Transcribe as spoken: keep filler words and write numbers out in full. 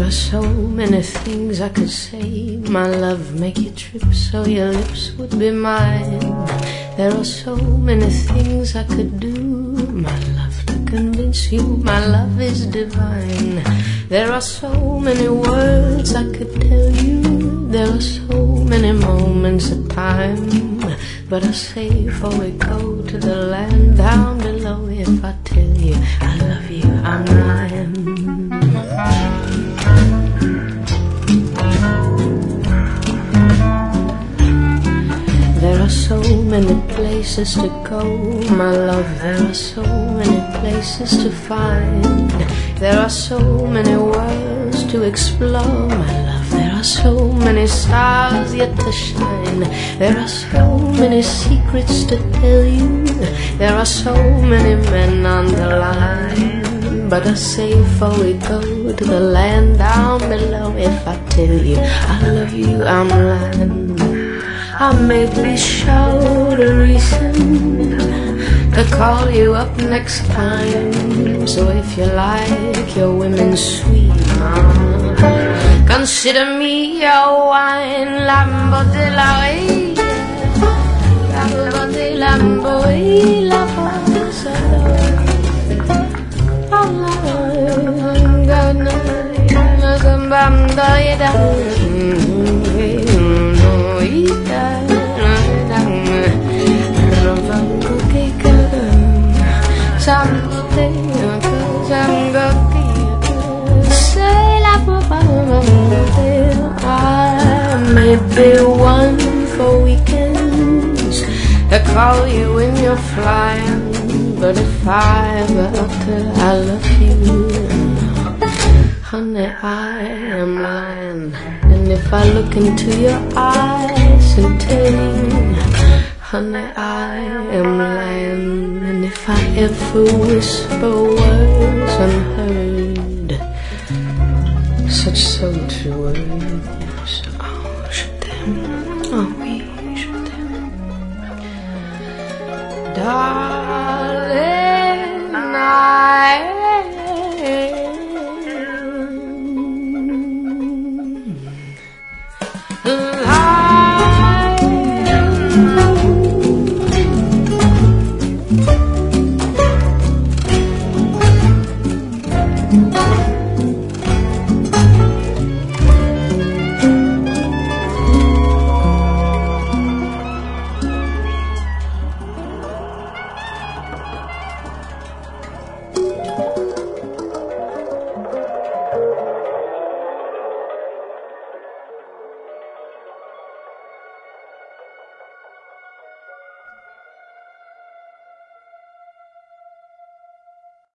are so many things I could say. My love, make you trip so your lips would be mine. There are so many things I could do, my love, to convince you my love is divine. There are so many words I could tell you. There are so many moments of time. But I say before we go to the land down below, if I tell you I love you, I'm lying. There are so many places to go, my love. There are so many places to find. There are so many worlds to explore, my love. There are so many stars yet to shine. There are so many secrets to tell you. There are so many men on the line. But I say before we go to the land down below, if I tell you I love you, I'm lying. I may be short a reason to call you up next time. So if you like your women sweet, uh, consider me your wine. Lambo de la Villa, Lambo de Lambo y la I may be one for weekends. I call you when you're flying. But if I ever utter I love you, honey, I am lying. And if I look into your eyes and tell you, honey, I am lying. And if I ever whisper words unheard, such sultry words,